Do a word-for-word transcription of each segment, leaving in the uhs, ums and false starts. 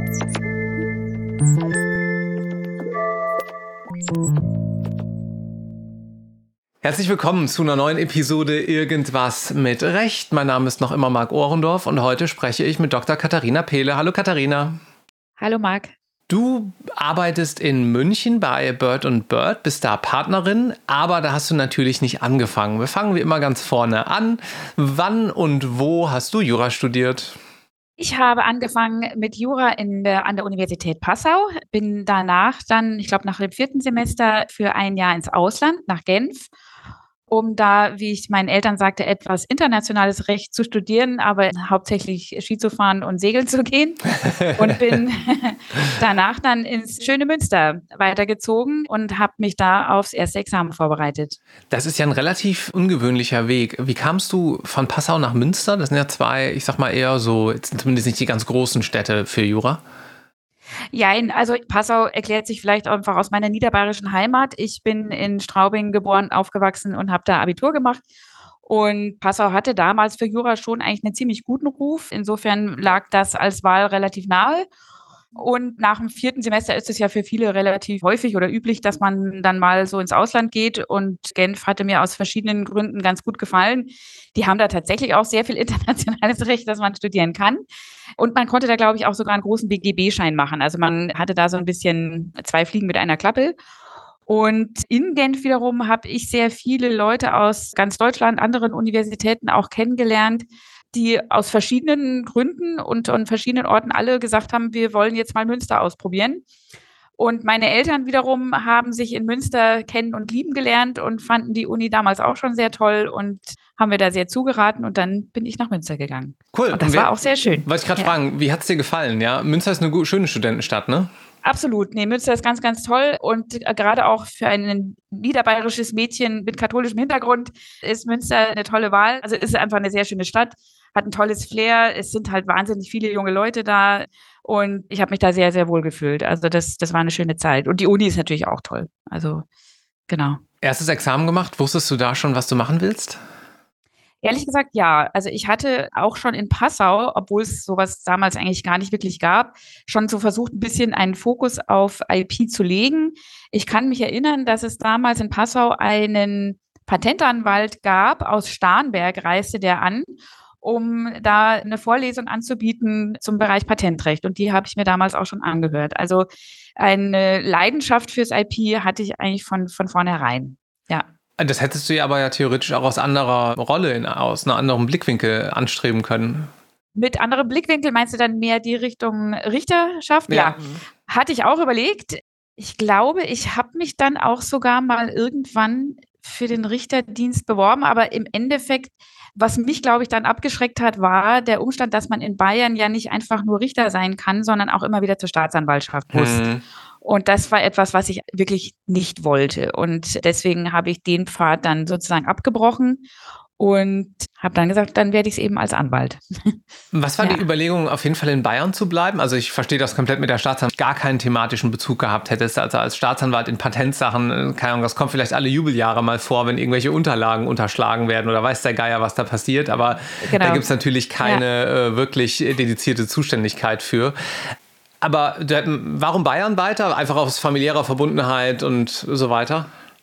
Herzlich willkommen zu einer neuen Episode Irgendwas mit Recht. Mein Name ist noch immer Marc Ohrendorf und heute spreche ich mit Doktor Katharina Pehle. Hallo Katharina. Hallo Marc. Du arbeitest in München bei Bird und Bird, bist da Partnerin, aber da hast du natürlich nicht angefangen. Wir fangen wie immer ganz vorne an. Wann und wo hast du Jura studiert? Ich habe angefangen mit Jura in der, an der Universität Passau, bin danach dann, ich glaube nach dem vierten Semester, für ein Jahr ins Ausland, nach Genf, um da, wie ich meinen Eltern sagte, etwas internationales Recht zu studieren, aber hauptsächlich Ski zu fahren und segeln zu gehen. Und bin danach dann ins schöne Münster weitergezogen und habe mich da aufs erste Examen vorbereitet. Das ist ja ein relativ ungewöhnlicher Weg. Wie kamst du von Passau nach Münster? Das sind ja zwei, ich sag mal eher so, zumindest nicht die ganz großen Städte für Jura. Ja, also Passau erklärt sich vielleicht einfach aus meiner niederbayerischen Heimat. Ich bin in Straubing geboren, aufgewachsen und habe da Abitur gemacht. Und Passau hatte damals für Jura schon eigentlich einen ziemlich guten Ruf. Insofern lag das als Wahl relativ nahe. Und nach dem vierten Semester ist es ja für viele relativ häufig oder üblich, dass man dann mal so ins Ausland geht. Und Genf hatte mir aus verschiedenen Gründen ganz gut gefallen. Die haben da tatsächlich auch sehr viel internationales Recht, das man studieren kann. Und man konnte da, glaube ich, auch sogar einen großen B G B-Schein machen. Also man hatte da so ein bisschen zwei Fliegen mit einer Klappe. Und in Genf wiederum habe ich sehr viele Leute aus ganz Deutschland, anderen Universitäten auch kennengelernt, die aus verschiedenen Gründen und an verschiedenen Orten alle gesagt haben, wir wollen jetzt mal Münster ausprobieren. Und meine Eltern wiederum haben sich in Münster kennen und lieben gelernt und fanden die Uni damals auch schon sehr toll und haben mir da sehr zugeraten. Und dann bin ich nach Münster gegangen. Cool. Und das und wer, war auch sehr schön. Wollte ich gerade ja. fragen, wie hat es dir gefallen? Ja, Münster ist eine gute, schöne Studentenstadt, ne? Absolut. Nee, Münster ist ganz, ganz toll. Und gerade auch für ein niederbayerisches Mädchen mit katholischem Hintergrund ist Münster eine tolle Wahl. Also es ist einfach eine sehr schöne Stadt, hat ein tolles Flair. Es sind halt wahnsinnig viele junge Leute da. Und ich habe mich da sehr, sehr wohl gefühlt. Also das, das war eine schöne Zeit. Und die Uni ist natürlich auch toll. Also genau. Erstes Examen gemacht. Wusstest du da schon, was du machen willst? Ehrlich gesagt, ja. Also ich hatte auch schon in Passau, obwohl es sowas damals eigentlich gar nicht wirklich gab, schon so versucht, ein bisschen einen Fokus auf I P zu legen. Ich kann mich erinnern, dass es damals in Passau einen Patentanwalt gab. Aus Starnberg reiste der an, um da eine Vorlesung anzubieten zum Bereich Patentrecht. Und die habe ich mir damals auch schon angehört. Also eine Leidenschaft fürs I P hatte ich eigentlich von, von vornherein, ja. Das hättest du ja aber ja theoretisch auch aus anderer Rolle, in, aus einem anderen Blickwinkel anstreben können. Mit anderem Blickwinkel meinst du dann mehr die Richtung Richterschaft? Ja, ja. Hatte ich auch überlegt. Ich glaube, ich habe mich dann auch sogar mal irgendwann für den Richterdienst beworben, aber im Endeffekt, was mich, glaube ich, dann abgeschreckt hat, war der Umstand, dass man in Bayern ja nicht einfach nur Richter sein kann, sondern auch immer wieder zur Staatsanwaltschaft muss. Hm. Und das war etwas, was ich wirklich nicht wollte. Und deswegen habe ich den Pfad dann sozusagen abgebrochen und habe dann gesagt, dann werde ich es eben als Anwalt. Was war ja. die Überlegung, auf jeden Fall in Bayern zu bleiben? Also ich verstehe das komplett mit der Staatsanwalt, gar keinen thematischen Bezug gehabt hättest. Also als Staatsanwalt in Patentsachen, keine Ahnung, das kommt vielleicht alle Jubeljahre mal vor, wenn irgendwelche Unterlagen unterschlagen werden oder weiß der Geier, was da passiert. Aber genau. Da gibt es natürlich keine ja. äh, wirklich dedizierte Zuständigkeit für. Aber warum Bayern weiter? Einfach aus familiärer Verbundenheit und so weiter?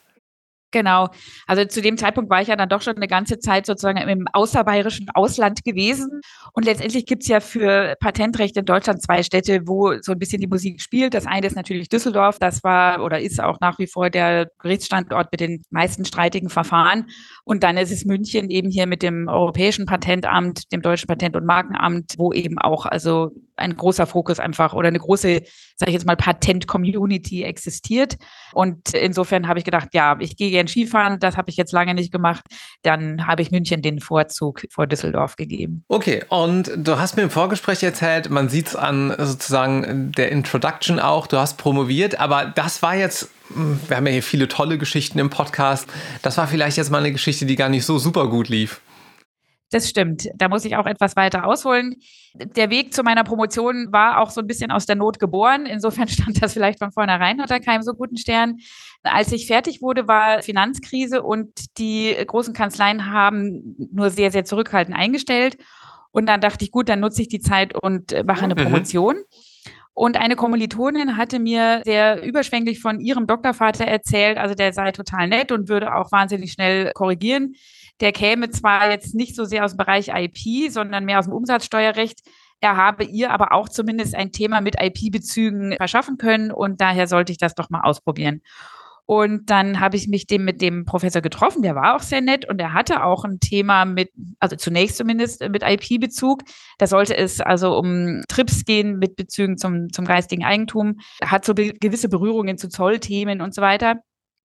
Genau. Also zu dem Zeitpunkt war ich ja dann doch schon eine ganze Zeit sozusagen im außerbayerischen Ausland gewesen. Und letztendlich gibt es ja für Patentrecht in Deutschland zwei Städte, wo so ein bisschen die Musik spielt. Das eine ist natürlich Düsseldorf. Das war oder ist auch nach wie vor der Gerichtsstandort mit den meisten streitigen Verfahren. Und dann ist es München eben hier mit dem Europäischen Patentamt, dem Deutschen Patent- und Markenamt, wo eben auch also ein großer Fokus einfach oder eine große, sage ich jetzt mal, Patent-Community existiert. Und insofern habe ich gedacht, ja, ich gehe gerne Skifahren, das habe ich jetzt lange nicht gemacht. Dann habe ich München den Vorzug vor Düsseldorf gegeben. Okay, und du hast mir im Vorgespräch erzählt, man sieht es an sozusagen der Introduction auch, du hast promoviert, aber das war jetzt, wir haben ja hier viele tolle Geschichten im Podcast, das war vielleicht jetzt mal eine Geschichte, die gar nicht so super gut lief. Das stimmt. Da muss ich auch etwas weiter ausholen. Der Weg zu meiner Promotion war auch so ein bisschen aus der Not geboren. Insofern stand das vielleicht von vornherein unter keinem so guten Stern. Als ich fertig wurde, war Finanzkrise und die großen Kanzleien haben nur sehr, sehr zurückhaltend eingestellt. Und dann dachte ich, gut, dann nutze ich die Zeit und mache eine Promotion. Mhm. Und eine Kommilitonin hatte mir sehr überschwänglich von ihrem Doktorvater erzählt, also der sei total nett und würde auch wahnsinnig schnell korrigieren. Der käme zwar jetzt nicht so sehr aus dem Bereich I P, sondern mehr aus dem Umsatzsteuerrecht. Er habe ihr aber auch zumindest ein Thema mit I P-Bezügen verschaffen können und daher sollte ich das doch mal ausprobieren. Und dann habe ich mich dem mit dem Professor getroffen, der war auch sehr nett und er hatte auch ein Thema mit, also zunächst zumindest mit I P-Bezug. Da sollte es also um Trips gehen mit Bezügen zum, zum geistigen Eigentum. Er hat so be- gewisse Berührungen zu Zollthemen und so weiter.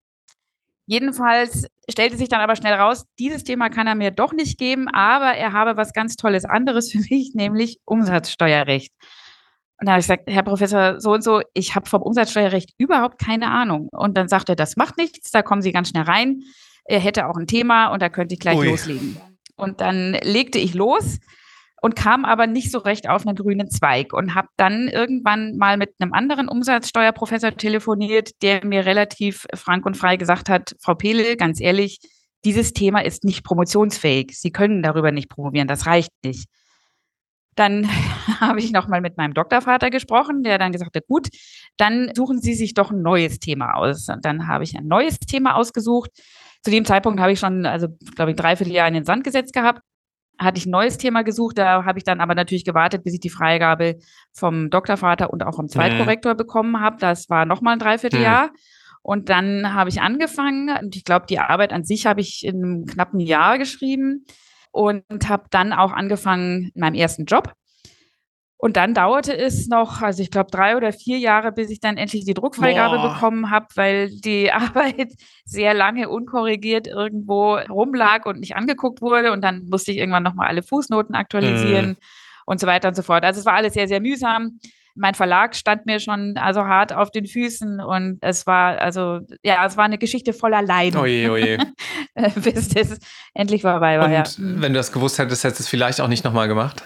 Jedenfalls stellte sich dann aber schnell raus, dieses Thema kann er mir doch nicht geben, aber er habe was ganz Tolles anderes für mich, nämlich Umsatzsteuerrecht. Und da habe ich gesagt, Herr Professor, so und so, ich habe vom Umsatzsteuerrecht überhaupt keine Ahnung. Und dann sagte er, das macht nichts, da kommen Sie ganz schnell rein. Er hätte auch ein Thema und da könnte ich gleich Ui. loslegen. Und dann legte ich los und kam aber nicht so recht auf einen grünen Zweig und habe dann irgendwann mal mit einem anderen Umsatzsteuerprofessor telefoniert, der mir relativ frank und frei gesagt hat, Frau Pehle, ganz ehrlich, dieses Thema ist nicht promotionsfähig. Sie können darüber nicht promovieren, das reicht nicht. Dann habe ich nochmal mit meinem Doktorvater gesprochen, der dann gesagt hat, gut, dann suchen Sie sich doch ein neues Thema aus. Und dann habe ich ein neues Thema ausgesucht. Zu dem Zeitpunkt habe ich schon, also glaube ich, dreiviertel Jahr in den Sand gesetzt gehabt. Hatte ich ein neues Thema gesucht, da habe ich dann aber natürlich gewartet, bis ich die Freigabe vom Doktorvater und auch vom Zweitkorrektor mhm. bekommen habe. Das war nochmal ein Dreivierteljahr. Mhm. Und dann habe ich angefangen und ich glaube, die Arbeit an sich habe ich in einem knappen Jahr geschrieben und habe dann auch angefangen in meinem ersten Job. Und dann dauerte es noch, also ich glaube, drei oder vier Jahre, bis ich dann endlich die Druckfreigabe Boah. bekommen habe, weil die Arbeit sehr lange unkorrigiert irgendwo rumlag und nicht angeguckt wurde. Und dann musste ich irgendwann nochmal alle Fußnoten aktualisieren mm. und so weiter und so fort. Also es war alles sehr, sehr mühsam. Mein Verlag stand mir schon also hart auf den Füßen und es war also, ja, es war eine Geschichte voller Leiden. Oje, oje. Bis das endlich vorbei war, und ja. wenn du das gewusst hättest, hättest du es vielleicht auch nicht nochmal gemacht?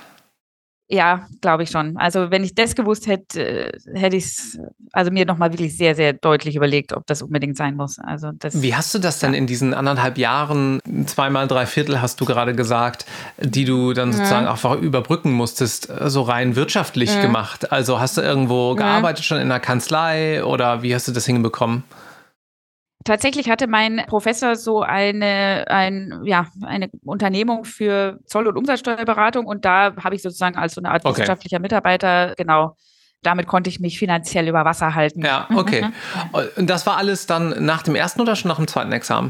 Ja, glaube ich schon. Also wenn ich das gewusst hätte, hätte ich es also mir nochmal wirklich sehr, sehr deutlich überlegt, ob das unbedingt sein muss. Also das, Wie hast du das denn ja. in diesen anderthalb Jahren, zweimal drei Viertel hast du gerade gesagt, die du dann sozusagen ja. einfach überbrücken musstest, so rein wirtschaftlich ja. gemacht? Also hast du irgendwo ja. gearbeitet schon in einer Kanzlei oder wie hast du das hinbekommen? Tatsächlich hatte mein Professor so eine, ein, ja, eine Unternehmung für Zoll- und Umsatzsteuerberatung und da habe ich sozusagen als so eine Art okay. wissenschaftlicher Mitarbeiter, genau, damit konnte ich mich finanziell über Wasser halten. Ja, okay. Und das war alles dann nach dem ersten oder schon nach dem zweiten Examen?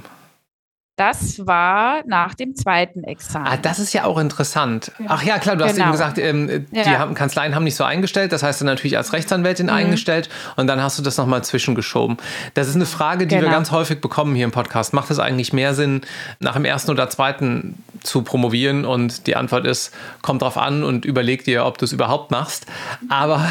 Das war nach dem zweiten Examen. Ah, das ist ja auch interessant. Ach ja, klar, du hast genau. eben gesagt, ähm, die ja. haben, Kanzleien haben nicht so eingestellt. Das heißt, du natürlich als Rechtsanwältin mhm. eingestellt und dann hast du das nochmal zwischengeschoben. Das ist eine Frage, die genau. wir ganz häufig bekommen hier im Podcast. Macht es eigentlich mehr Sinn, nach dem ersten oder zweiten zu promovieren? Und die Antwort ist, kommt drauf an und überleg dir, ob du es überhaupt machst. Aber,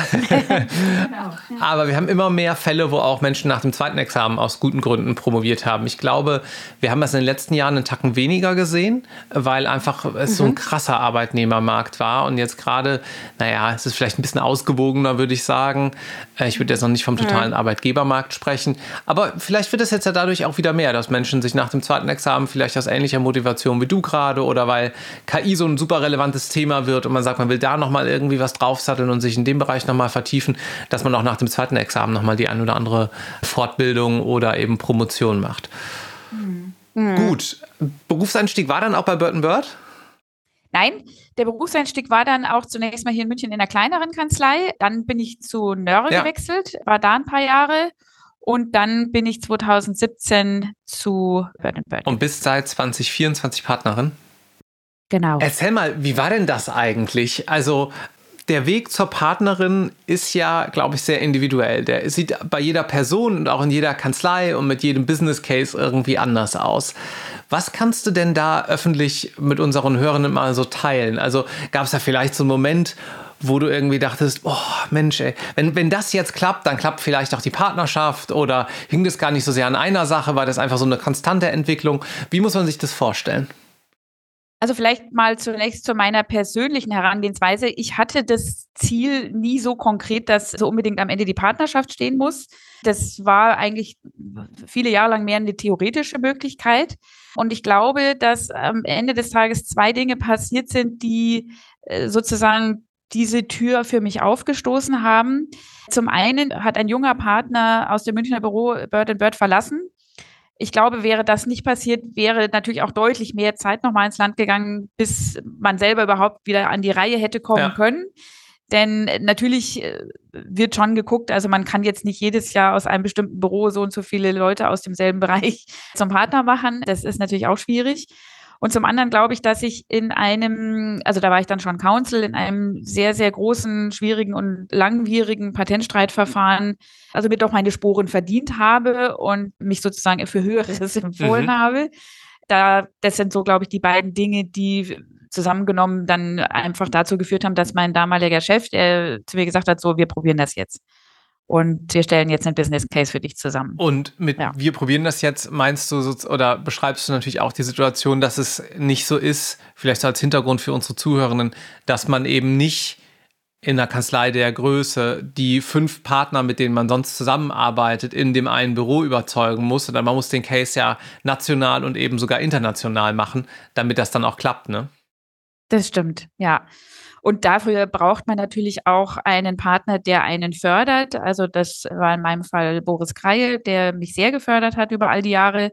aber wir haben immer mehr Fälle, wo auch Menschen nach dem zweiten Examen aus guten Gründen promoviert haben. Ich glaube, wir haben das in den letzten Jahren einen Tacken weniger gesehen, weil einfach es mhm. so ein krasser Arbeitnehmermarkt war und jetzt gerade, naja, es ist vielleicht ein bisschen ausgewogener, würde ich sagen. Ich würde jetzt noch nicht vom totalen mhm. Arbeitgebermarkt sprechen, aber vielleicht wird es jetzt ja dadurch auch wieder mehr, dass Menschen sich nach dem zweiten Examen vielleicht aus ähnlicher Motivation wie du gerade oder weil K I so ein super relevantes Thema wird und man sagt, man will da nochmal irgendwie was draufsatteln und sich in dem Bereich nochmal vertiefen, dass man auch nach dem zweiten Examen nochmal die ein oder andere Fortbildung oder eben Promotion macht. Mhm. Mhm. Gut. Berufseinstieg war dann auch bei Bird and Bird? Nein, der Berufseinstieg war dann auch zunächst mal hier in München in einer kleineren Kanzlei. Dann bin ich zu Nörre ja. gewechselt, war da ein paar Jahre. Und dann bin ich zwanzig siebzehn zu Bird and Bird. Und bist seit zwanzig vierundzwanzig Partnerin? Genau. Erzähl mal, wie war denn das eigentlich? Also der Weg zur Partnerin ist ja, glaube ich, sehr individuell. Der sieht bei jeder Person und auch in jeder Kanzlei und mit jedem Business Case irgendwie anders aus. Was kannst du denn da öffentlich mit unseren Hörern mal so teilen? Also gab es da vielleicht so einen Moment, wo du irgendwie dachtest, oh Mensch, ey, wenn, wenn das jetzt klappt, dann klappt vielleicht auch die Partnerschaft oder hing das gar nicht so sehr an einer Sache, war das einfach so eine konstante Entwicklung? Wie muss man sich das vorstellen? Also vielleicht mal zunächst zu meiner persönlichen Herangehensweise. Ich hatte das Ziel nie so konkret, dass so unbedingt am Ende die Partnerschaft stehen muss. Das war eigentlich viele Jahre lang mehr eine theoretische Möglichkeit. Und ich glaube, dass am Ende des Tages zwei Dinge passiert sind, die sozusagen diese Tür für mich aufgestoßen haben. Zum einen hat ein junger Partner aus dem Münchner Büro Bird and Bird verlassen. Ich glaube, wäre das nicht passiert, wäre natürlich auch deutlich mehr Zeit nochmal ins Land gegangen, bis man selber überhaupt wieder an die Reihe hätte kommen ja. können. Denn natürlich wird schon geguckt, also man kann jetzt nicht jedes Jahr aus einem bestimmten Büro so und so viele Leute aus demselben Bereich zum Partner machen. Das ist natürlich auch schwierig. Und zum anderen glaube ich, dass ich in einem, also da war ich dann schon Counsel, in einem sehr, sehr großen, schwierigen und langwierigen Patentstreitverfahren, also mir doch meine Sporen verdient habe und mich sozusagen für Höheres empfohlen mhm. habe. Da, das sind so, glaube ich, die beiden Dinge, die zusammengenommen dann einfach dazu geführt haben, dass mein damaliger Chef, der zu mir gesagt hat, so, wir probieren das jetzt. Und wir stellen jetzt einen Business Case für dich zusammen. Und mit ja. wir probieren das jetzt, meinst du so, oder beschreibst du natürlich auch die Situation, dass es nicht so ist, vielleicht so als Hintergrund für unsere Zuhörenden, dass man eben nicht in einer Kanzlei der Größe die fünf Partner, mit denen man sonst zusammenarbeitet, in dem einen Büro überzeugen muss, sondern man muss den Case ja national und eben sogar international machen, damit das dann auch klappt, ne? Das stimmt, ja. Und dafür braucht man natürlich auch einen Partner, der einen fördert. Also das war in meinem Fall Boris Kreil, der mich sehr gefördert hat über all die Jahre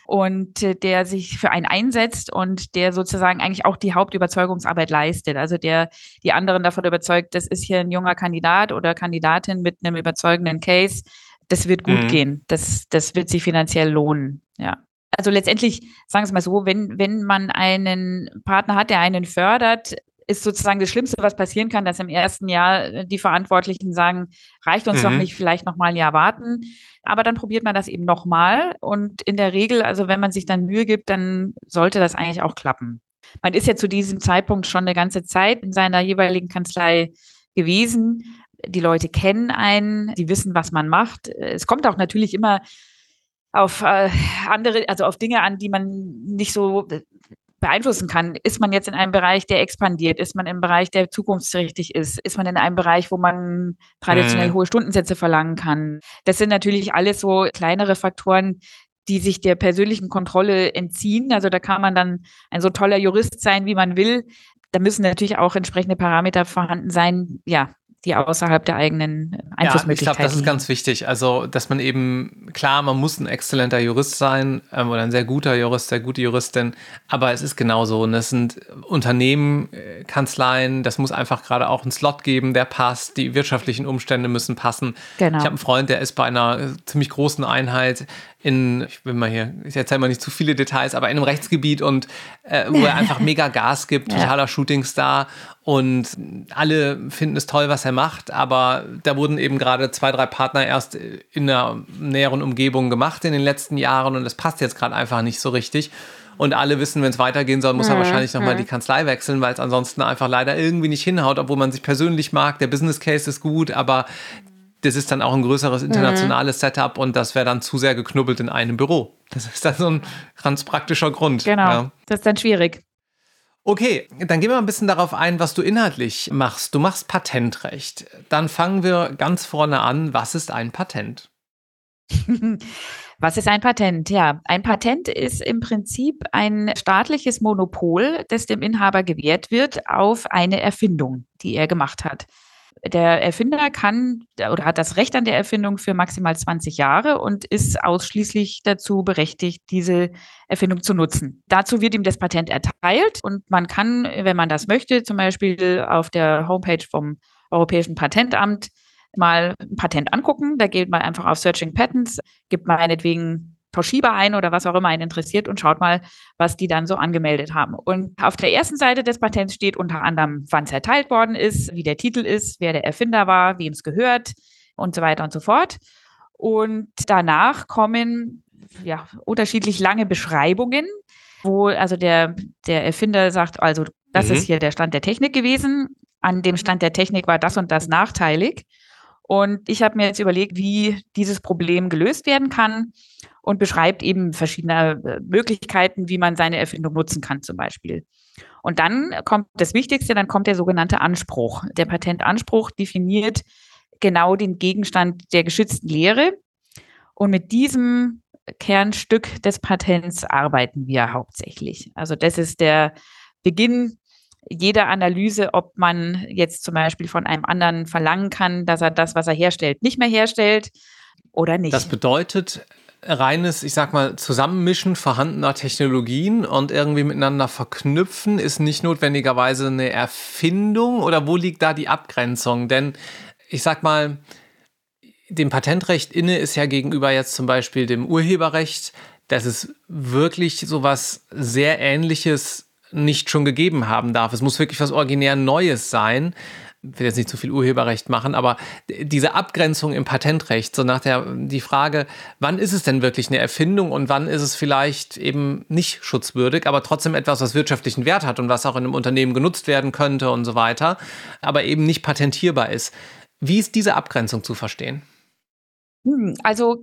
und der sich für einen einsetzt und der sozusagen eigentlich auch die Hauptüberzeugungsarbeit leistet. Also der die anderen davon überzeugt, das ist hier ein junger Kandidat oder Kandidatin mit einem überzeugenden Case. Das wird gut mhm. gehen. Das, das wird sich finanziell lohnen, ja. Also letztendlich, sagen wir es mal so, wenn, wenn man einen Partner hat, der einen fördert, ist sozusagen das Schlimmste, was passieren kann, dass im ersten Jahr die Verantwortlichen sagen, reicht uns mhm. doch nicht, vielleicht noch mal ein Jahr warten. Aber dann probiert man das eben noch mal. Und in der Regel, also wenn man sich dann Mühe gibt, dann sollte das eigentlich auch klappen. Man ist ja zu diesem Zeitpunkt schon eine ganze Zeit in seiner jeweiligen Kanzlei gewesen. Die Leute kennen einen, die wissen, was man macht. Es kommt auch natürlich immer auf äh, andere, also auf Dinge an, die man nicht so beeinflussen kann. Ist man jetzt in einem Bereich, der expandiert? Ist man im Bereich, der zukunftsträchtig ist? Ist man in einem Bereich, wo man traditionell mhm. hohe Stundensätze verlangen kann? Das sind natürlich alles so kleinere Faktoren, die sich der persönlichen Kontrolle entziehen. Also da kann man dann ein so toller Jurist sein, wie man will. Da müssen natürlich auch entsprechende Parameter vorhanden sein, ja, die außerhalb der eigenen Einflussmöglichkeiten. Ja, ich glaube, das ist ganz wichtig. Also, dass man eben, klar, man muss ein exzellenter Jurist sein ähm, oder ein sehr guter Jurist, sehr gute Juristin, aber es ist genauso. Und es sind Unternehmen, äh, Kanzleien, das muss einfach gerade auch einen Slot geben, der passt. Die wirtschaftlichen Umstände müssen passen. Genau. Ich habe einen Freund, der ist bei einer ziemlich großen Einheit in, ich will mal hier, ich erzähle mal nicht zu viele Details, aber in einem Rechtsgebiet und äh, wo er einfach mega Gas gibt, totaler ja. Shootingstar und alle finden es toll, was er macht, aber da wurden eben gerade zwei, drei Partner erst in einer näheren Umgebung gemacht in den letzten Jahren und das passt jetzt gerade einfach nicht so richtig. Und alle wissen, wenn es weitergehen soll, muss mhm. er wahrscheinlich nochmal mhm. die Kanzlei wechseln, weil es ansonsten einfach leider irgendwie nicht hinhaut, obwohl man sich persönlich mag. Der Business Case ist gut, aber das ist dann auch ein größeres internationales mhm. Setup und das wäre dann zu sehr geknubbelt in einem Büro. Das ist dann so ein ganz praktischer Grund. Genau, ja. Das ist dann schwierig. Okay, dann gehen wir ein bisschen darauf ein, was du inhaltlich machst. Du machst Patentrecht. Dann fangen wir ganz vorne an. Was ist ein Patent? Was ist ein Patent? Ja, ein Patent ist im Prinzip ein staatliches Monopol, das dem Inhaber gewährt wird auf eine Erfindung, die er gemacht hat. Der Erfinder kann oder hat das Recht an der Erfindung für maximal zwanzig Jahre und ist ausschließlich dazu berechtigt, diese Erfindung zu nutzen. Dazu wird ihm das Patent erteilt und man kann, wenn man das möchte, zum Beispiel auf der Homepage vom Europäischen Patentamt mal ein Patent angucken. Da geht man einfach auf Searching Patents, gibt meinetwegen Toshiba ein oder was auch immer einen interessiert und schaut mal, was die dann so angemeldet haben. Und auf der ersten Seite des Patents steht unter anderem, wann es erteilt worden ist, wie der Titel ist, wer der Erfinder war, wem es gehört und so weiter und so fort. Und danach kommen ja unterschiedlich lange Beschreibungen, wo also der, der Erfinder sagt, also das mhm. ist hier der Stand der Technik gewesen. An dem Stand der Technik war das und das nachteilig. Und ich habe mir jetzt überlegt, wie dieses Problem gelöst werden kann und beschreibt eben verschiedene Möglichkeiten, wie man seine Erfindung nutzen kann zum Beispiel. Und dann kommt das Wichtigste, dann kommt der sogenannte Anspruch. Der Patentanspruch definiert genau den Gegenstand der geschützten Lehre. Und mit diesem Kernstück des Patents arbeiten wir hauptsächlich. Also das ist der Beginn jeder Analyse, ob man jetzt zum Beispiel von einem anderen verlangen kann, dass er das, was er herstellt, nicht mehr herstellt oder nicht. Das bedeutet reines, ich sag mal, Zusammenmischen vorhandener Technologien und irgendwie miteinander verknüpfen ist nicht notwendigerweise eine Erfindung, oder wo liegt da die Abgrenzung? Denn ich sag mal, dem Patentrecht inne ist ja gegenüber jetzt zum Beispiel dem Urheberrecht, dass es wirklich sowas sehr Ähnliches nicht schon gegeben haben darf. Es muss wirklich was originär Neues sein. Ich will jetzt nicht zu viel Urheberrecht machen, aber diese Abgrenzung im Patentrecht, so nach der die Frage, wann ist es denn wirklich eine Erfindung und wann ist es vielleicht eben nicht schutzwürdig, aber trotzdem etwas, was wirtschaftlichen Wert hat und was auch in einem Unternehmen genutzt werden könnte und so weiter, aber eben nicht patentierbar ist. Wie ist diese Abgrenzung zu verstehen? Also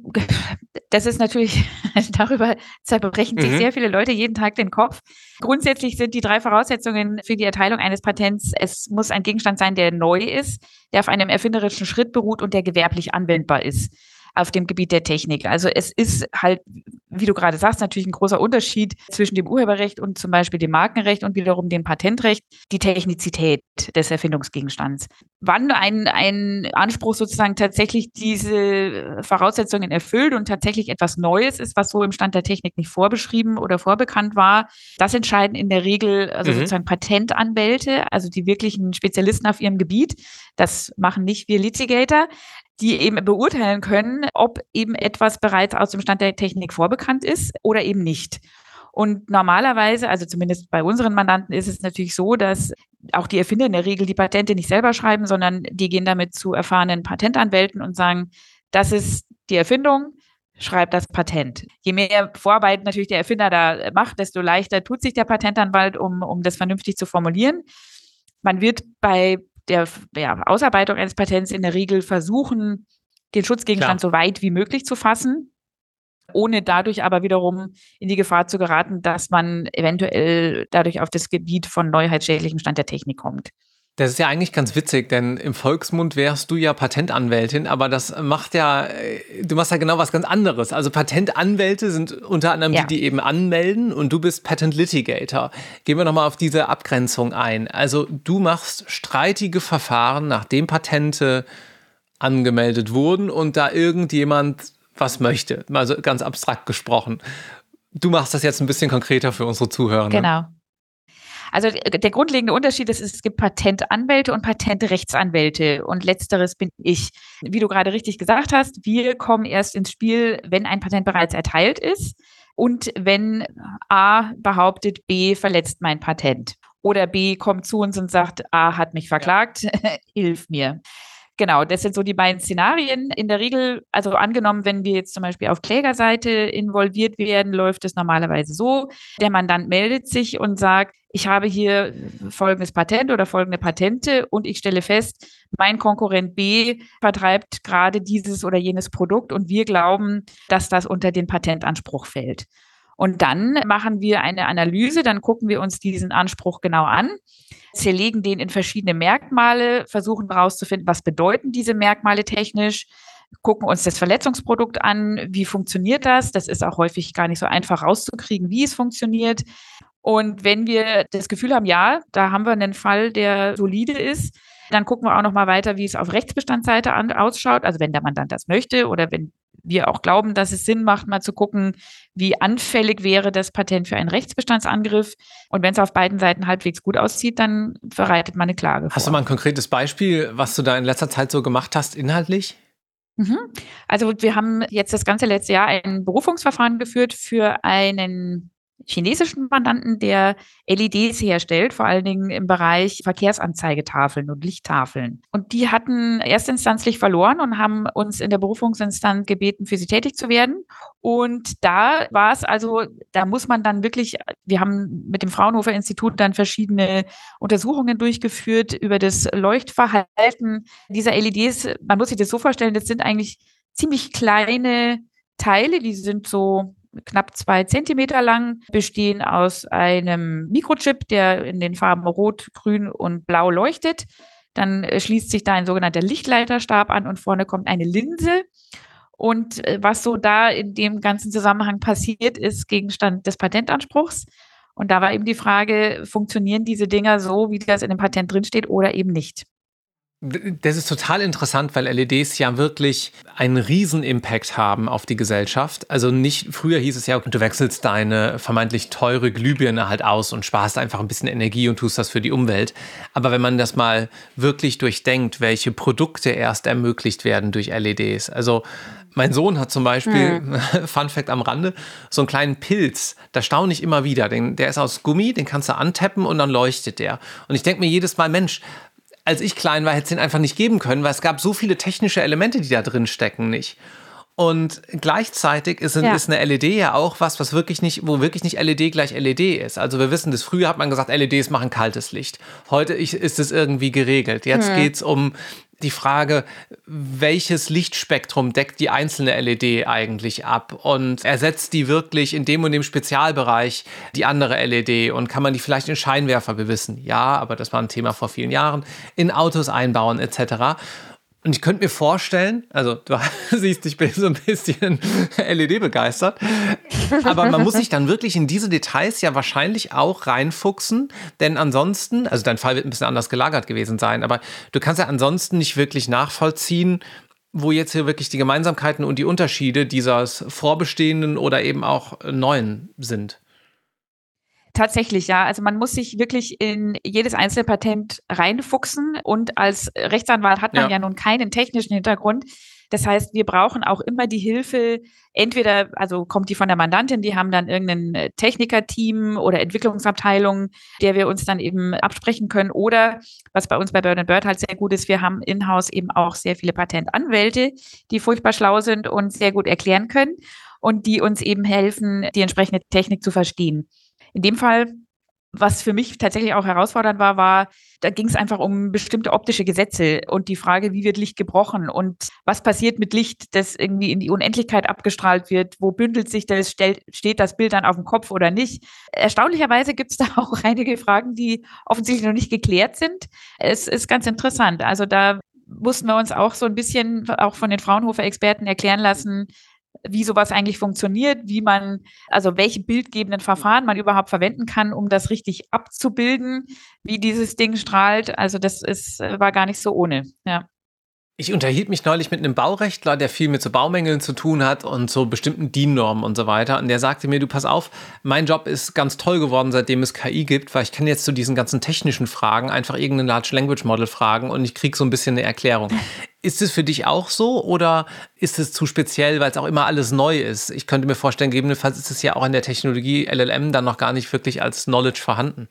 das ist natürlich, darüber zerbrechen sich mhm. sehr viele Leute jeden Tag den Kopf. Grundsätzlich sind die drei Voraussetzungen für die Erteilung eines Patents: Es muss ein Gegenstand sein, der neu ist, der auf einem erfinderischen Schritt beruht und der gewerblich anwendbar ist auf dem Gebiet der Technik. Also es ist halt, wie du gerade sagst, natürlich ein großer Unterschied zwischen dem Urheberrecht und zum Beispiel dem Markenrecht und wiederum dem Patentrecht, die Technizität des Erfindungsgegenstands. Wann ein, ein Anspruch sozusagen tatsächlich diese Voraussetzungen erfüllt und tatsächlich etwas Neues ist, was so im Stand der Technik nicht vorbeschrieben oder vorbekannt war, das entscheiden in der Regel also mhm. sozusagen Patentanwälte, also die wirklichen Spezialisten auf ihrem Gebiet. Das machen nicht wir Litigator, die eben beurteilen können, ob eben etwas bereits aus dem Stand der Technik vorbekannt ist oder eben nicht. Und normalerweise, also zumindest bei unseren Mandanten, ist es natürlich so, dass auch die Erfinder in der Regel die Patente nicht selber schreiben, sondern die gehen damit zu erfahrenen Patentanwälten und sagen, das ist die Erfindung, schreib das Patent. Je mehr Vorarbeit natürlich der Erfinder da macht, desto leichter tut sich der Patentanwalt, um, um das vernünftig zu formulieren. Man wird bei der ja, Ausarbeitung eines Patents in der Regel versuchen, den Schutzgegenstand Klar. so weit wie möglich zu fassen, ohne dadurch aber wiederum in die Gefahr zu geraten, dass man eventuell dadurch auf das Gebiet von neuheitsschädlichem Stand der Technik kommt. Das ist ja eigentlich ganz witzig, denn im Volksmund wärst du ja Patentanwältin, aber das macht ja, du machst ja genau was ganz anderes. Also Patentanwälte sind unter anderem ja. die, die eben anmelden, und du bist Patent Litigator. Gehen wir nochmal auf diese Abgrenzung ein. Also du machst streitige Verfahren, nachdem Patente angemeldet wurden und da irgendjemand was möchte, also ganz abstrakt gesprochen. Du machst das jetzt ein bisschen konkreter für unsere Zuhörer. Genau. Also der grundlegende Unterschied ist, es gibt Patentanwälte und Patentrechtsanwälte, und letzteres bin ich. Wie du gerade richtig gesagt hast, wir kommen erst ins Spiel, wenn ein Patent bereits erteilt ist und wenn A behauptet, B verletzt mein Patent. Oder B kommt zu uns und sagt, A hat mich verklagt, ja. hilf mir. Genau, das sind so die beiden Szenarien. In der Regel, also angenommen, wenn wir jetzt zum Beispiel auf Klägerseite involviert werden, läuft es normalerweise so: Der Mandant meldet sich und sagt, ich habe hier folgendes Patent oder folgende Patente und ich stelle fest, mein Konkurrent B vertreibt gerade dieses oder jenes Produkt und wir glauben, dass das unter den Patentanspruch fällt. Und dann machen wir eine Analyse, dann gucken wir uns diesen Anspruch genau an, zerlegen den in verschiedene Merkmale, versuchen herauszufinden, was bedeuten diese Merkmale technisch, gucken uns das Verletzungsprodukt an, wie funktioniert das? Das ist auch häufig gar nicht so einfach rauszukriegen, wie es funktioniert. Und wenn wir das Gefühl haben, ja, da haben wir einen Fall, der solide ist, dann gucken wir auch noch mal weiter, wie es auf Rechtsbestandsseite an, ausschaut. Also wenn der Mandant das möchte oder wenn wir auch glauben, dass es Sinn macht, mal zu gucken, wie anfällig wäre das Patent für einen Rechtsbestandsangriff. Und wenn es auf beiden Seiten halbwegs gut aussieht, dann bereitet man eine Klage vor. Hast du mal ein konkretes Beispiel, was du da in letzter Zeit so gemacht hast, inhaltlich? Mhm. Also wir haben jetzt das ganze letzte Jahr ein Berufungsverfahren geführt für einen chinesischen Mandanten, der L E Ds herstellt, vor allen Dingen im Bereich Verkehrsanzeigetafeln und Lichttafeln. Und die hatten erstinstanzlich verloren und haben uns in der Berufungsinstanz gebeten, für sie tätig zu werden. Und da war es also, da muss man dann wirklich, wir haben mit dem Fraunhofer Institut dann verschiedene Untersuchungen durchgeführt über das Leuchtverhalten dieser L E Ds. Man muss sich das so vorstellen, das sind eigentlich ziemlich kleine Teile, die sind so knapp zwei Zentimeter lang, bestehen aus einem Mikrochip, der in den Farben Rot, Grün und Blau leuchtet. Dann schließt sich da ein sogenannter Lichtleiterstab an und vorne kommt eine Linse. Und was so da in dem ganzen Zusammenhang passiert, ist Gegenstand des Patentanspruchs. Und da war eben die Frage, funktionieren diese Dinger so, wie das in dem Patent drinsteht oder eben nicht? Das ist total interessant, weil L E Ds ja wirklich einen riesen Impact haben auf die Gesellschaft. Also nicht, früher hieß es ja, du wechselst deine vermeintlich teure Glühbirne halt aus und sparst einfach ein bisschen Energie und tust das für die Umwelt. Aber wenn man das mal wirklich durchdenkt, welche Produkte erst ermöglicht werden durch L E Ds. Also mein Sohn hat zum Beispiel, hm. Fun Fact am Rande, so einen kleinen Pilz, da staune ich immer wieder. Den, der ist aus Gummi, den kannst du antappen und dann leuchtet der. Und ich denke mir jedes Mal, Mensch, als ich klein war, hätte es den einfach nicht geben können, weil es gab so viele technische Elemente, die da drin stecken, nicht. Und gleichzeitig ist, ja. ist eine L E D ja auch was, was wirklich nicht, wo wirklich nicht L E D gleich L E D ist. Also wir wissen das, früher hat man gesagt, L E Ds machen kaltes Licht. Heute ist es irgendwie geregelt. Jetzt hm. geht es um die Frage, welches Lichtspektrum deckt die einzelne L E D eigentlich ab und ersetzt die wirklich in dem und dem Spezialbereich die andere L E D und kann man die vielleicht in Scheinwerfer, wir wissen, ja, aber das war ein Thema vor vielen Jahren, in Autos einbauen et cetera. Und ich könnte mir vorstellen, also du siehst, ich bin so ein bisschen L E D begeistert, aber man muss sich dann wirklich in diese Details ja wahrscheinlich auch reinfuchsen, denn ansonsten, also dein Fall wird ein bisschen anders gelagert gewesen sein, aber du kannst ja ansonsten nicht wirklich nachvollziehen, wo jetzt hier wirklich die Gemeinsamkeiten und die Unterschiede dieses vorbestehenden oder eben auch neuen sind. Tatsächlich, ja. Also man muss sich wirklich in jedes einzelne Patent reinfuchsen und als Rechtsanwalt hat man ja, ja nun keinen technischen Hintergrund. Das heißt, wir brauchen auch immer die Hilfe, entweder, also kommt die von der Mandantin, die haben dann irgendein Technikerteam oder Entwicklungsabteilung, der wir uns dann eben absprechen können, oder was bei uns bei Bird and Bird halt sehr gut ist, wir haben in-house eben auch sehr viele Patentanwälte, die furchtbar schlau sind und sehr gut erklären können und die uns eben helfen, die entsprechende Technik zu verstehen. In dem Fall, was für mich tatsächlich auch herausfordernd war, war, da ging es einfach um bestimmte optische Gesetze und die Frage, wie wird Licht gebrochen und was passiert mit Licht, das irgendwie in die Unendlichkeit abgestrahlt wird, wo bündelt sich das, steht das Bild dann auf dem Kopf oder nicht. Erstaunlicherweise gibt es da auch einige Fragen, die offensichtlich noch nicht geklärt sind. Es ist ganz interessant. Also da mussten wir uns auch so ein bisschen auch von den Fraunhofer-Experten erklären lassen, wie sowas eigentlich funktioniert, wie man, also welche bildgebenden Verfahren man überhaupt verwenden kann, um das richtig abzubilden, wie dieses Ding strahlt. Also das ist, war gar nicht so ohne, ja. Ich unterhielt mich neulich mit einem Baurechtler, der viel mit so Baumängeln zu tun hat und so bestimmten D I N-Normen und so weiter. Und der sagte mir, du pass auf, mein Job ist ganz toll geworden, seitdem es K I gibt, weil ich kann jetzt zu diesen ganzen technischen Fragen einfach irgendein Large Language Model fragen und ich kriege so ein bisschen eine Erklärung. Ist es für dich auch so oder ist es zu speziell, weil es auch immer alles neu ist? Ich könnte mir vorstellen, gegebenenfalls ist es ja auch in der Technologie L L M dann noch gar nicht wirklich als Knowledge vorhanden.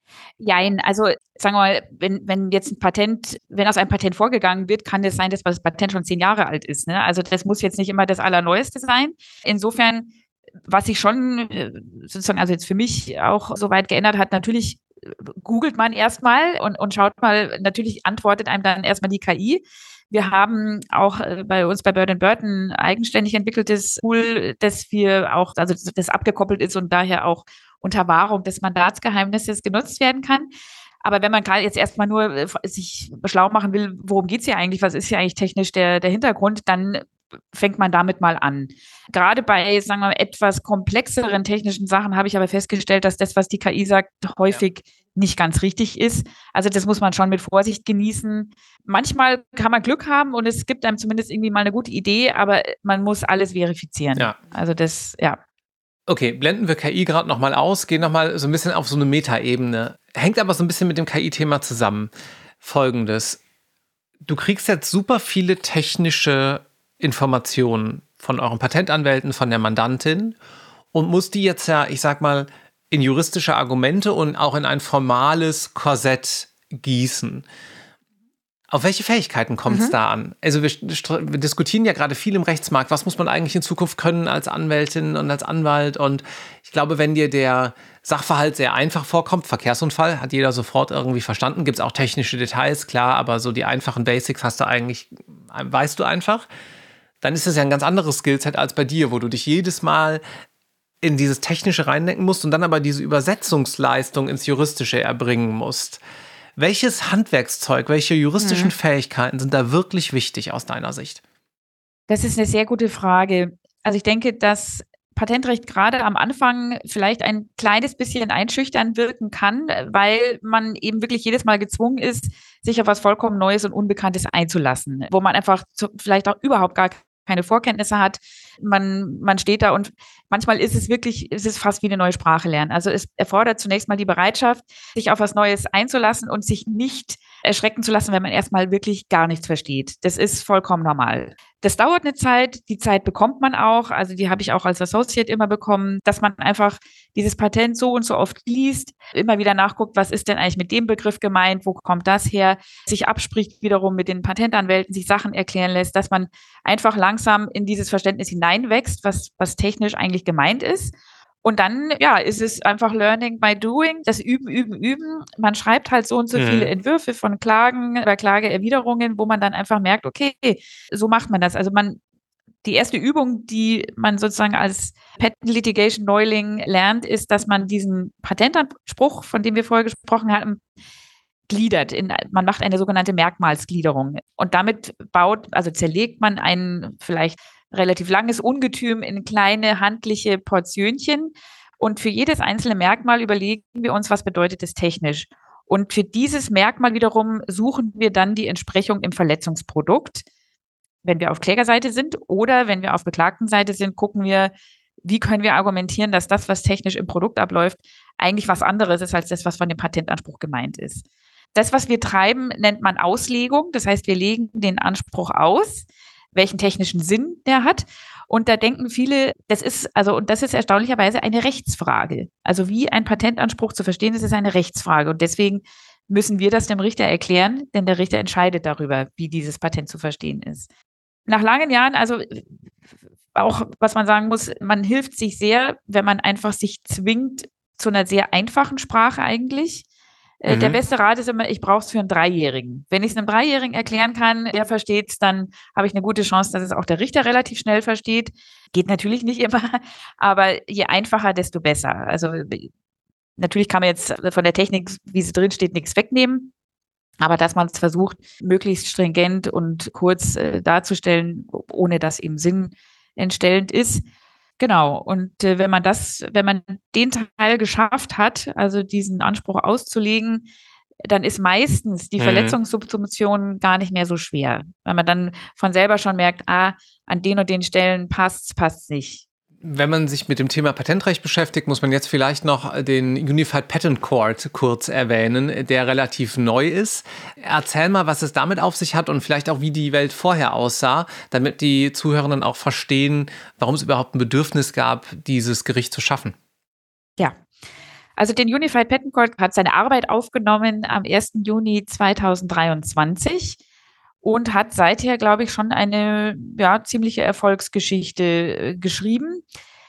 Jein, also sagen wir mal, wenn, wenn jetzt ein Patent, wenn aus einem Patent vorgegangen wird, kann es sein, dass das Patent schon zehn Jahre alt ist. Ne? Also das muss jetzt nicht immer das Allerneueste sein. Insofern, was sich schon sozusagen, also jetzt für mich auch so weit geändert hat, natürlich googelt man erstmal und, und schaut mal, natürlich antwortet einem dann erstmal die K I. Wir haben auch bei uns bei Bird and Bird ein eigenständig entwickeltes Tool, das wir auch, also das abgekoppelt ist und daher auch unter Wahrung des Mandatsgeheimnisses genutzt werden kann. Aber wenn man gerade jetzt erstmal nur sich schlau machen will, worum geht's hier eigentlich, was ist hier eigentlich technisch der, der Hintergrund, dann fängt man damit mal an. Gerade bei, sagen wir mal, etwas komplexeren technischen Sachen habe ich aber festgestellt, dass das, was die K I sagt, häufig ja. nicht ganz richtig ist. Also das muss man schon mit Vorsicht genießen. Manchmal kann man Glück haben und es gibt einem zumindest irgendwie mal eine gute Idee, aber man muss alles verifizieren. Ja. Also das, ja. Okay, blenden wir K I gerade nochmal aus, gehen nochmal so ein bisschen auf so eine Metaebene. Hängt aber so ein bisschen mit dem K I-Thema zusammen. Folgendes. Du kriegst jetzt super viele technische Informationen von euren Patentanwälten, von der Mandantin und musst die jetzt ja, ich sag mal, in juristische Argumente und auch in ein formales Korsett gießen. Auf welche Fähigkeiten kommt es mhm. da an? Also wir, wir diskutieren ja gerade viel im Rechtsmarkt. Was muss man eigentlich in Zukunft können als Anwältin und als Anwalt? Und ich glaube, wenn dir der Sachverhalt sehr einfach vorkommt, Verkehrsunfall, hat jeder sofort irgendwie verstanden. Gibt es auch technische Details, klar, aber so die einfachen Basics hast du eigentlich, weißt du einfach. Dann ist es ja ein ganz anderes Skillset als bei dir, wo du dich jedes Mal in dieses Technische reindenken musst und dann aber diese Übersetzungsleistung ins Juristische erbringen musst. Welches Handwerkszeug, welche juristischen mhm. Fähigkeiten sind da wirklich wichtig aus deiner Sicht? Das ist eine sehr gute Frage. Also ich denke, dass Patentrecht gerade am Anfang vielleicht ein kleines bisschen einschüchtern wirken kann, weil man eben wirklich jedes Mal gezwungen ist, sich auf was vollkommen Neues und Unbekanntes einzulassen, wo man einfach zu, vielleicht auch überhaupt gar keine Vorkenntnisse hat. Man, man steht da und manchmal ist es wirklich, ist es fast wie eine neue Sprache lernen. Also es erfordert zunächst mal die Bereitschaft, sich auf was Neues einzulassen und sich nicht erschrecken zu lassen, wenn man erstmal wirklich gar nichts versteht. Das ist vollkommen normal. Das dauert eine Zeit, die Zeit bekommt man auch, also die habe ich auch als Associate immer bekommen, dass man einfach dieses Patent so und so oft liest, immer wieder nachguckt, was ist denn eigentlich mit dem Begriff gemeint, wo kommt das her, sich abspricht wiederum mit den Patentanwälten, sich Sachen erklären lässt, dass man einfach langsam in dieses Verständnis hineinwächst, was, was technisch eigentlich gemeint ist. Und dann, ja, ist es einfach Learning by Doing, das Üben, Üben, Üben. Man schreibt halt so und so mhm. viele Entwürfe von Klagen oder Klageerwiderungen, wo man dann einfach merkt, okay, so macht man das. Also man, die erste Übung, die man sozusagen als Patent Litigation Neuling lernt, ist, dass man diesen Patentanspruch, von dem wir vorher gesprochen hatten, gliedert. In, man macht eine sogenannte Merkmalsgliederung. Und damit baut, also zerlegt man einen vielleicht relativ langes Ungetüm in kleine handliche Portionchen. Und für jedes einzelne Merkmal überlegen wir uns, was bedeutet es technisch. Und für dieses Merkmal wiederum suchen wir dann die Entsprechung im Verletzungsprodukt, wenn wir auf Klägerseite sind. Oder wenn wir auf Beklagtenseite sind, gucken wir, wie können wir argumentieren, dass das, was technisch im Produkt abläuft, eigentlich was anderes ist als das, was von dem Patentanspruch gemeint ist. Das, was wir treiben, nennt man Auslegung. Das heißt, wir legen den Anspruch aus, welchen technischen Sinn der hat. Und da denken viele, das ist, also, und das ist erstaunlicherweise eine Rechtsfrage. Also wie ein Patentanspruch zu verstehen ist, ist eine Rechtsfrage. Und deswegen müssen wir das dem Richter erklären, denn der Richter entscheidet darüber, wie dieses Patent zu verstehen ist. Nach langen Jahren, also auch, was man sagen muss, man hilft sich sehr, wenn man einfach sich zwingt zu einer sehr einfachen Sprache eigentlich. Mhm. Der beste Rat ist immer, ich brauche es für einen Dreijährigen. Wenn ich es einem Dreijährigen erklären kann, der versteht es, dann habe ich eine gute Chance, dass es auch der Richter relativ schnell versteht. Geht natürlich nicht immer, aber je einfacher, desto besser. Also natürlich kann man jetzt von der Technik, wie sie drin steht, nichts wegnehmen. Aber dass man es versucht, möglichst stringent und kurz äh, darzustellen, ohne dass eben Sinn entstellend ist. Genau. Und äh, wenn man das, wenn man den Teil geschafft hat, also diesen Anspruch auszulegen, dann ist meistens die mhm. Verletzungssubsumption gar nicht mehr so schwer. Weil man dann von selber schon merkt, ah, an den und den Stellen passt's, passt's nicht. Wenn man sich mit dem Thema Patentrecht beschäftigt, muss man jetzt vielleicht noch den Unified Patent Court kurz erwähnen, der relativ neu ist. Erzähl mal, was es damit auf sich hat und vielleicht auch, wie die Welt vorher aussah, damit die Zuhörenden auch verstehen, warum es überhaupt ein Bedürfnis gab, dieses Gericht zu schaffen. Ja, also den Unified Patent Court hat seine Arbeit aufgenommen am ersten Juni zweitausenddreiundzwanzig. Und hat seither, glaube ich, schon eine ja, ziemliche Erfolgsgeschichte äh, geschrieben.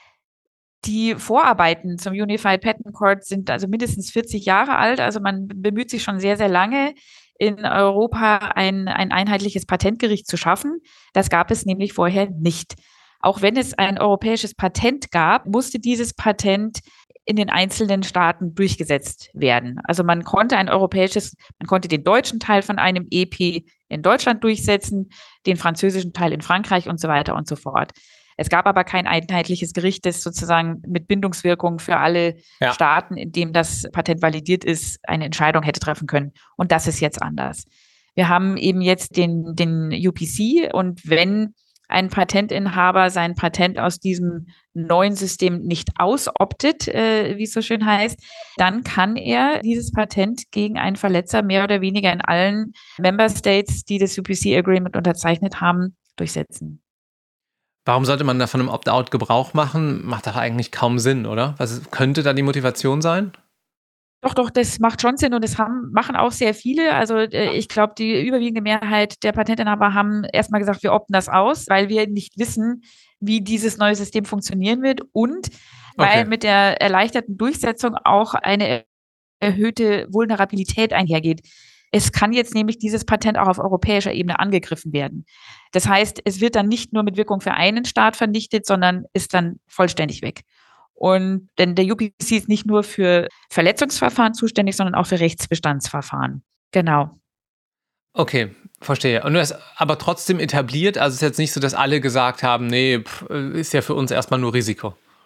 Die Vorarbeiten zum Unified Patent Court sind also mindestens vierzig Jahre alt. Also man bemüht sich schon sehr, sehr lange, in Europa ein, ein einheitliches Patentgericht zu schaffen. Das gab es nämlich vorher nicht. Auch wenn es ein europäisches Patent gab, musste dieses Patent in den einzelnen Staaten durchgesetzt werden. Also man konnte ein europäisches, man konnte den deutschen Teil von einem E P in Deutschland durchsetzen, den französischen Teil in Frankreich und so weiter und so fort. Es gab aber kein einheitliches Gericht, das sozusagen mit Bindungswirkung für alle ja. Staaten, in dem das Patent validiert ist, eine Entscheidung hätte treffen können. Und das ist jetzt anders. Wir haben eben jetzt den, den U P C und wenn ein Patentinhaber sein Patent aus diesem neuen System nicht ausoptet, äh, wie es so schön heißt, dann kann er dieses Patent gegen einen Verletzer mehr oder weniger in allen Member States, die das U P C Agreement unterzeichnet haben, durchsetzen. Warum sollte man da von einem Opt-out Gebrauch machen? Macht doch eigentlich kaum Sinn, oder? Was könnte da die Motivation sein? Doch, doch, das macht schon Sinn und das haben, machen auch sehr viele. Also äh, ich glaube, die überwiegende Mehrheit der Patentinhaber haben erstmal gesagt, wir opten das aus, weil wir nicht wissen, wie dieses neue System funktionieren wird und weil okay. mit der erleichterten Durchsetzung auch eine erhöhte Vulnerabilität einhergeht. Es kann jetzt nämlich dieses Patent auch auf europäischer Ebene angegriffen werden. Das heißt, es wird dann nicht nur mit Wirkung für einen Staat vernichtet, sondern ist dann vollständig weg. Und denn der U P C ist nicht nur für Verletzungsverfahren zuständig, sondern auch für Rechtsbestandsverfahren. Genau. Okay, verstehe. Und du hast aber trotzdem etabliert, also es ist jetzt nicht so, dass alle gesagt haben, nee, pff, ist ja für uns erstmal nur Risiko.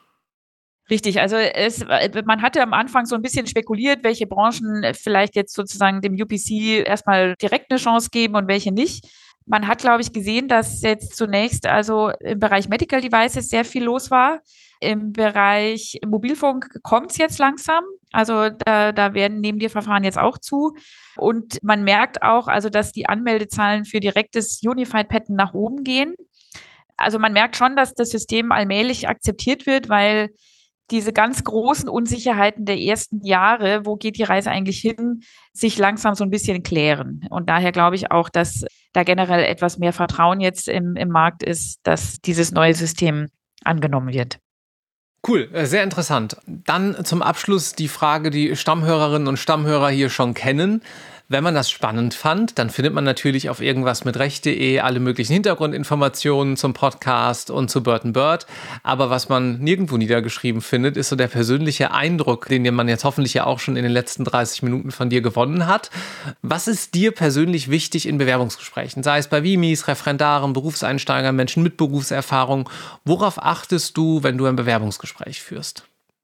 Richtig, also es, man hatte am Anfang so ein bisschen spekuliert, welche Branchen vielleicht jetzt sozusagen dem U P C erstmal direkt eine Chance geben und welche nicht. Man hat, glaube ich, gesehen, dass jetzt zunächst also im Bereich Medical Devices sehr viel los war. Im Bereich Mobilfunk kommt es jetzt langsam. Also da, da werden nehmen die Verfahren jetzt auch zu. Und man merkt auch, also dass die Anmeldezahlen für direktes Unified Patent nach oben gehen. Also man merkt schon, dass das System allmählich akzeptiert wird, weil diese ganz großen Unsicherheiten der ersten Jahre, wo geht die Reise eigentlich hin, sich langsam so ein bisschen klären. Und daher glaube ich auch, dass da generell etwas mehr Vertrauen jetzt im, im Markt ist, dass dieses neue System angenommen wird. Cool, sehr interessant. Dann zum Abschluss die Frage, die Stammhörerinnen und Stammhörer hier schon kennen. Wenn man das spannend fand, dann findet man natürlich auf irgendwas mit recht punkt de alle möglichen Hintergrundinformationen zum Podcast und zu Bird and Bird. Aber was man nirgendwo niedergeschrieben findet, ist so der persönliche Eindruck, den man jetzt hoffentlich ja auch schon in den letzten dreißig Minuten von dir gewonnen hat. Was ist dir persönlich wichtig in Bewerbungsgesprächen? Sei es bei Vimis, Referendaren, Berufseinsteigern, Menschen mit Berufserfahrung. Worauf achtest du, wenn du ein Bewerbungsgespräch führst?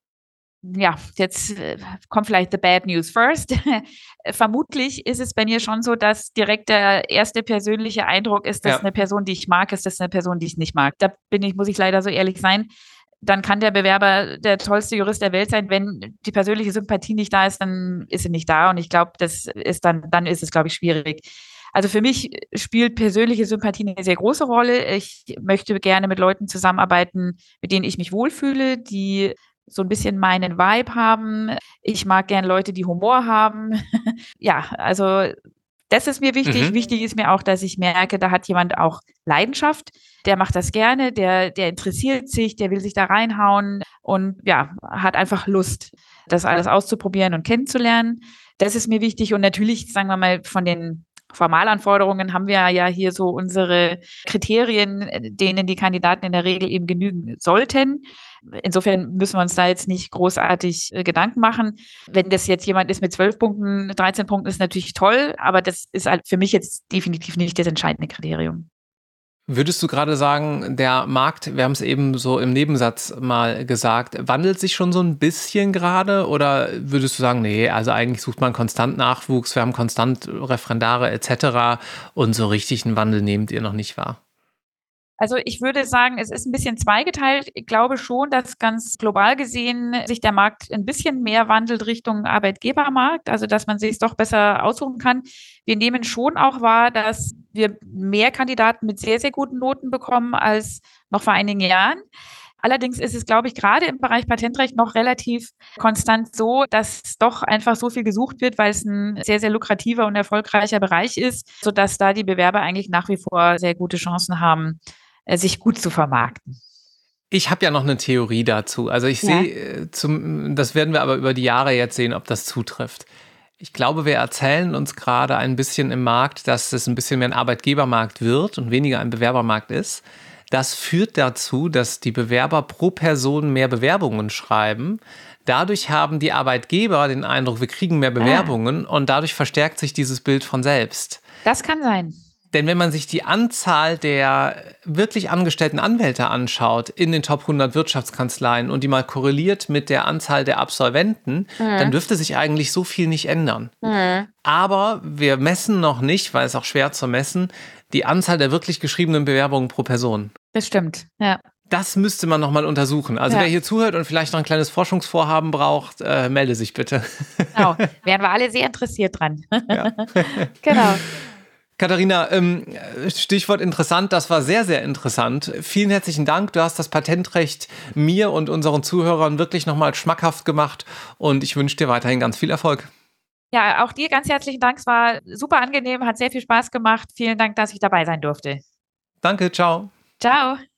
Ja, jetzt äh, kommt vielleicht the bad news first. Vermutlich ist es bei mir schon so, dass direkt der erste persönliche Eindruck ist, dass ja. eine Person, die ich mag, ist das eine Person, die ich nicht mag. Da bin ich, muss ich leider so ehrlich sein. Dann kann der Bewerber der tollste Jurist der Welt sein. Wenn die persönliche Sympathie nicht da ist, dann ist sie nicht da. Und ich glaube, das ist dann, dann ist es, glaube ich, schwierig. Also für mich spielt persönliche Sympathie eine sehr große Rolle. Ich möchte gerne mit Leuten zusammenarbeiten, mit denen ich mich wohlfühle, die so ein bisschen meinen Vibe haben. Ich mag gern Leute, die Humor haben. Ja, also das ist mir wichtig. Mhm. Wichtig ist mir auch, dass ich merke, da hat jemand auch Leidenschaft. Der macht das gerne, der, der interessiert sich, der will sich da reinhauen und ja, hat einfach Lust, das alles auszuprobieren und kennenzulernen. Das ist mir wichtig. Und natürlich, sagen wir mal, von den Formalanforderungen haben wir ja hier so unsere Kriterien, denen die Kandidaten in der Regel eben genügen sollten. Insofern müssen wir uns da jetzt nicht großartig äh, Gedanken machen. Wenn das jetzt jemand ist mit zwölf Punkten, dreizehn Punkten, ist natürlich toll, aber das ist halt für mich jetzt definitiv nicht das entscheidende Kriterium. Würdest du gerade sagen, der Markt, wir haben es eben so im Nebensatz mal gesagt, wandelt sich schon so ein bisschen gerade? Oder würdest du sagen, nee, also eigentlich sucht man konstant Nachwuchs, wir haben konstant Referendare et cetera und so richtig einen Wandel nehmt ihr noch nicht wahr? Also ich würde sagen, es ist ein bisschen zweigeteilt. Ich glaube schon, dass ganz global gesehen sich der Markt ein bisschen mehr wandelt Richtung Arbeitgebermarkt, also dass man sich es doch besser aussuchen kann. Wir nehmen schon auch wahr, dass wir mehr Kandidaten mit sehr, sehr guten Noten bekommen als noch vor einigen Jahren. Allerdings ist es, glaube ich, gerade im Bereich Patentrecht noch relativ konstant so, dass doch einfach so viel gesucht wird, weil es ein sehr, sehr lukrativer und erfolgreicher Bereich ist, sodass da die Bewerber eigentlich nach wie vor sehr gute Chancen haben, sich gut zu vermarkten. Ich habe ja noch eine Theorie dazu. Also ich ja. sehe, zum, das werden wir aber über die Jahre jetzt sehen, ob das zutrifft. Ich glaube, wir erzählen uns gerade ein bisschen im Markt, dass es ein bisschen mehr ein Arbeitgebermarkt wird und weniger ein Bewerbermarkt ist. Das führt dazu, dass die Bewerber pro Person mehr Bewerbungen schreiben. Dadurch haben die Arbeitgeber den Eindruck, wir kriegen mehr Bewerbungen ah. und dadurch verstärkt sich dieses Bild von selbst. Das kann sein. Denn wenn man sich die Anzahl der wirklich angestellten Anwälte anschaut in den Top hundert Wirtschaftskanzleien und die mal korreliert mit der Anzahl der Absolventen, mhm. dann dürfte sich eigentlich so viel nicht ändern. Mhm. Aber wir messen noch nicht, weil es auch schwer zu messen, die Anzahl der wirklich geschriebenen Bewerbungen pro Person. Das stimmt, ja. Das müsste man nochmal untersuchen. Also ja. wer hier zuhört und vielleicht noch ein kleines Forschungsvorhaben braucht, äh, melde sich bitte. Genau, wären wir alle sehr interessiert dran. Ja. Genau. Katharina, ähm, Stichwort interessant, das war sehr, sehr interessant. Vielen herzlichen Dank. Du hast das Patentrecht mir und unseren Zuhörern wirklich nochmal schmackhaft gemacht und ich wünsche dir weiterhin ganz viel Erfolg. Ja, auch dir ganz herzlichen Dank. Es war super angenehm, hat sehr viel Spaß gemacht. Vielen Dank, dass ich dabei sein durfte. Danke, ciao. Ciao.